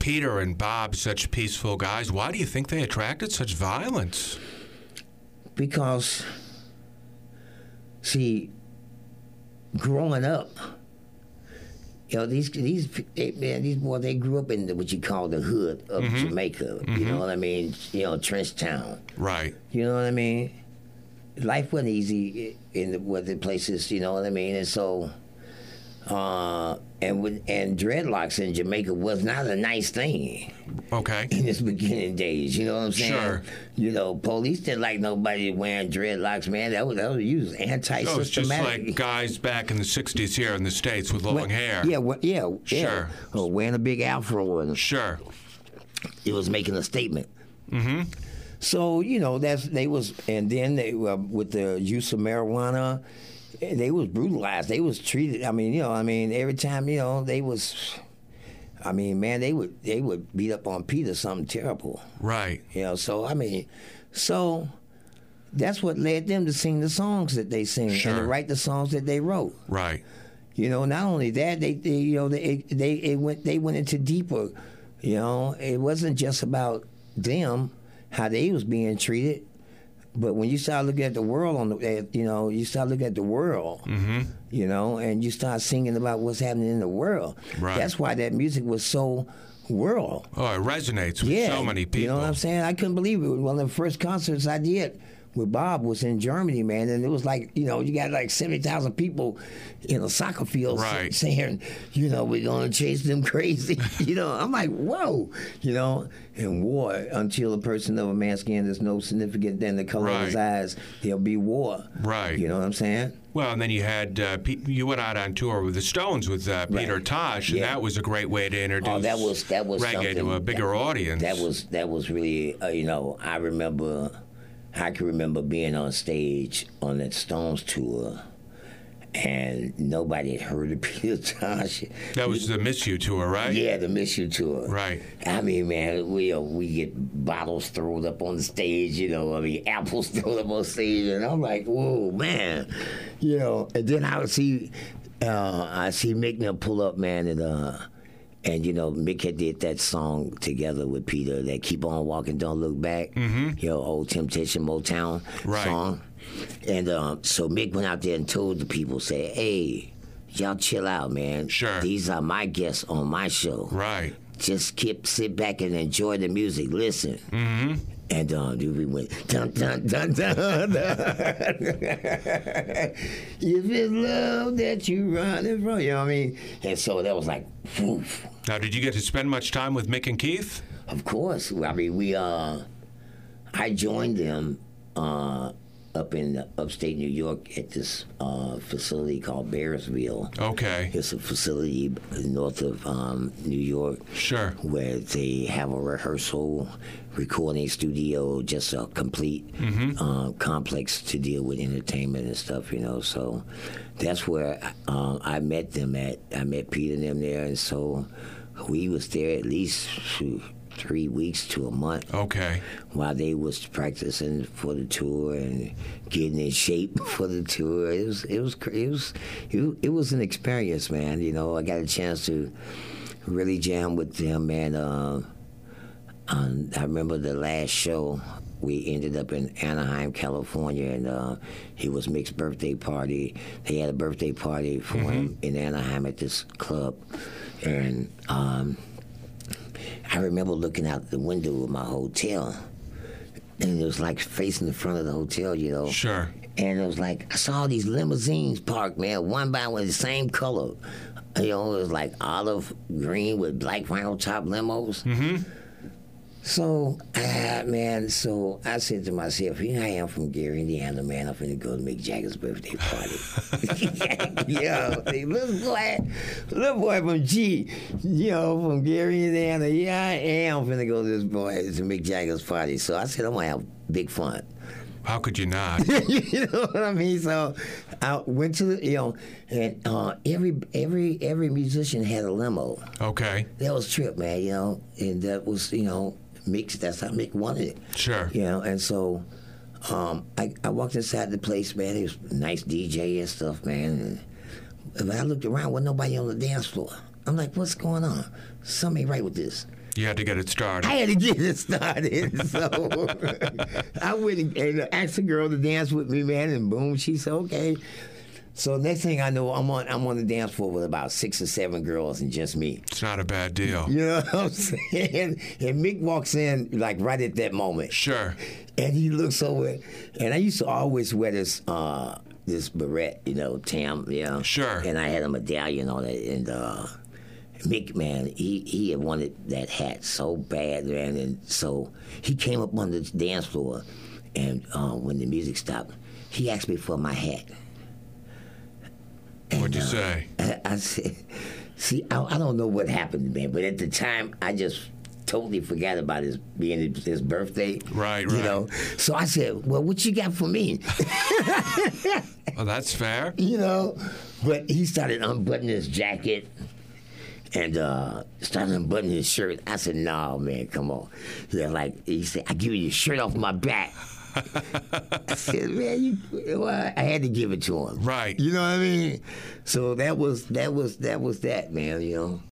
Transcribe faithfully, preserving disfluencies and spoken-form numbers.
Peter and Bob such peaceful guys? Why do you think they attracted such violence? Because, see, growing up, you know, these these they, man, these boys, they grew up in the, what you call the hood of mm-hmm. Jamaica. Mm-hmm. You know what I mean? You know, Trench Town. Right. You know what I mean? Life wasn't easy in the, what the places. You know what I mean? And so, uh, and with, and dreadlocks in Jamaica was not a nice thing. Okay. In its beginning days, you know what I'm saying? Sure. You know, police didn't like nobody wearing dreadlocks, man. That was that was used anti-systematic. Oh, it's just like guys back in the sixties here in the States with long well, hair. Yeah, well, yeah, yeah. Sure. Or wearing a big afro. And sure. It was making a statement. Mm-hmm. So, you know, that's they was, and then they uh, with the use of marijuana, they was brutalized. They was treated. I mean, you know, I mean, every time, you know, they was. I mean, man, they would they would beat up on Peter something terrible. Right. You know, so I mean, so that's what led them to sing the songs that they sing sure. and to write the songs that they wrote. Right. You know, not only that, they, they you know they they it went they went into deeper. You know, it wasn't just about them, how they was being treated. But when you start looking at the world on the, you know, you start looking at the world, mm-hmm. you know, and you start singing about what's happening in the world. Right. That's why that music was so world. Oh, it resonates with yeah, so many people. You know what I'm saying? I couldn't believe it. One of the first concerts I did with Bob was in Germany, man, and it was like, you know, you got like seventy thousand people in a soccer field right. saying, you know, we're going to chase them crazy. You know, I'm like, whoa, you know, and war, until a person of a man's skin is no significant than the color right. of his eyes, there'll be war. Right. You know what I'm saying? Well, and then you had, uh, you went out on tour with the Stones with uh, Peter right. Tosh, and yeah. that was a great way to introduce oh, that was, that was reggae to a bigger that, audience. That was, that was really, uh, you know, I remember... I can remember being on stage on that Stones tour, and nobody had heard of Peter Tosh. That was the Miss You tour, right? Yeah, the Miss You tour. Right. I mean, man, we uh, we get bottles thrown up on the stage, you know, I mean, apples thrown up on stage, and I'm like, whoa, man. You know, and then I would see, uh, I see Mick now pull up, man, and, uh, And, you know, Mick had did that song together with Peter, that Keep On Walking, Don't Look Back, mm-hmm. you know, Old Temptation Motown right. song. And um, so Mick went out there and told the people, say, hey, y'all chill out, man. Sure. These are my guests on my show. Right. Just keep, sit back and enjoy the music. Listen. Mm-hmm. And um, dude, we went dun dun dun dun dun. If it's love that you running from, you know what I mean? And so that was like, woof. Now, did you get to spend much time with Mick and Keith? Of course. I mean, we uh, I joined them uh, up in upstate New York at this uh, facility called Bearsville. Okay. It's a facility north of um, New York. Sure. Where they have a rehearsal, recording studio, just a complete mm-hmm. uh, complex to deal with entertainment and stuff, you know. So that's where uh, I met them at. I met Peter and them there, and so we was there at least shoot, three weeks to a month. Okay. While they was practicing for the tour and getting in shape for the tour, it was it was it was it was an experience, man. You know, I got a chance to really jam with them, man. Uh, um, I remember the last show. We ended up in Anaheim, California, and uh, it was Mick's birthday party. They had a birthday party for mm-hmm. him in Anaheim at this club, and um, I remember looking out the window of my hotel, and it was like facing the front of the hotel, you know. Sure. And it was like, I saw these limousines parked, man, one by one, the same color. You know, it was like olive green with black vinyl top limos. Mm-hmm. So, uh, man, so I said to myself, here I am from Gary, Indiana, man. I'm finna go to Mick Jagger's birthday party. Yo, little boy, little boy from G, you know, from Gary, Indiana. Yeah, I am finna go to this boy to Mick Jagger's party. So I said, I'm gonna have big fun. How could you not? You know what I mean? So I went to the, you know, and uh, every every every musician had a limo. Okay. That was trip, man. You know, and that was, you know. Mick, that's how Mick wanted it. Sure. You know, and so um, I, I walked inside the place, man. It was a nice D J and stuff, man. And when I looked around, wasn't nobody on the dance floor. I'm like, what's going on? Something ain't right with this. You had to get it started. I had to get it started. So I went and asked the girl to dance with me, man, and boom, she said, okay. So next thing I know, I'm on I'm on the dance floor with about six or seven girls and just me. It's not a bad deal. You know what I'm saying? And Mick walks in like right at that moment. Sure. And he looks over, and I used to always wear this uh, this beret, you know, tam, you know. Sure. And I had a medallion on it, and uh, Mick, man, he, he had wanted that hat so bad, man, and so he came up on the dance floor, and uh, when the music stopped, he asked me for my hat. And, What'd you uh, say? I, I said, see, I, I don't know what happened, man, but at the time, I just totally forgot about his being his, his birthday. Right, right. You know, so I said, well, what you got for me? Well, that's fair. You know, but he started unbuttoning his jacket and uh, started unbuttoning his shirt. I said, no, man, come on. Yeah, like, he said, I give you your shirt off my back. I said, man, you, well, I had to give it to him. Right. You know what I mean? So that was that was that was that, man. You know.